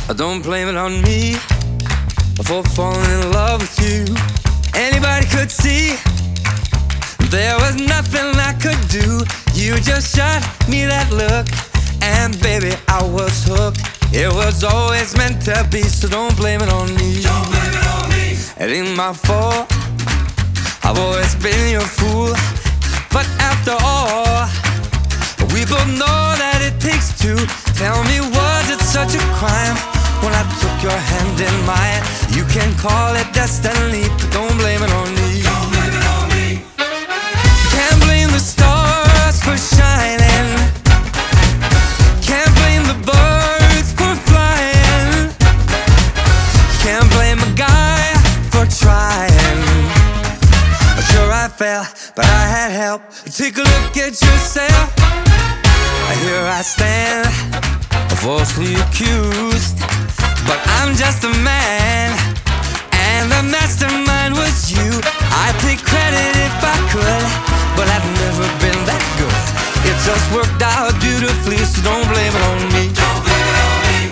Don't blame it on me for falling in love with you. Anybody could see there was nothing I could do. You just shot me that look, and baby, I was hooked. It was always meant to be, so don't blame it on me. Don't blame it on me. It ain't my fault, I've always been your fool. But after all, we both know that it takes two. Tell me, was it such a crime when I took your hand in mine? You can call it destiny, but don't blame it on me. Don't blame it on me. Can't blame the stars for shining, can't blame the birds for flying, can't blame a guy for trying. Sure, I fell, but I had help. Take a look at yourself. Here I stand, falsely accused, but I'm just a man, and the mastermind was you. I'd take credit if I could, but I've never been that good. It just worked out beautifully, so don't blame it on me. Don't blame it on me.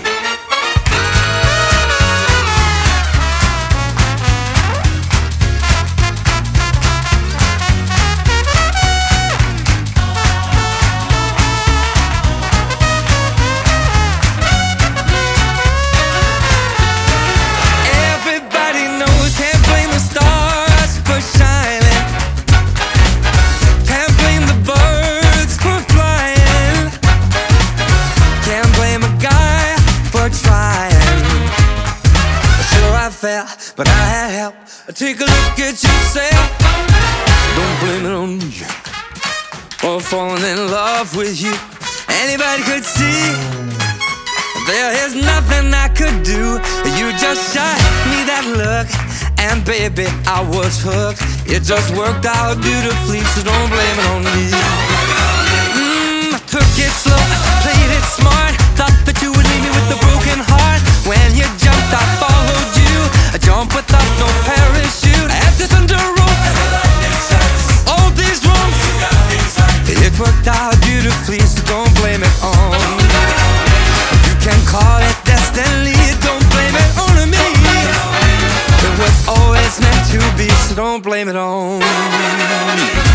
But I had help. Take a look at yourself. Don't blame it on me for falling in love with you. Anybody could see there is nothing I could do. You just shot me that look, and baby, I was hooked. It just worked out beautifully, so don't blame it on me. I took it slow, played it smart. Thought that you would leave me with a broken heart. When you jumped, I followed you. A jump without no parachute. After thunder rolls, all these wrongs, it worked out beautifully, so don't blame it on me. You can call it destiny, don't blame it on me. It was always meant to be, so don't blame it on me.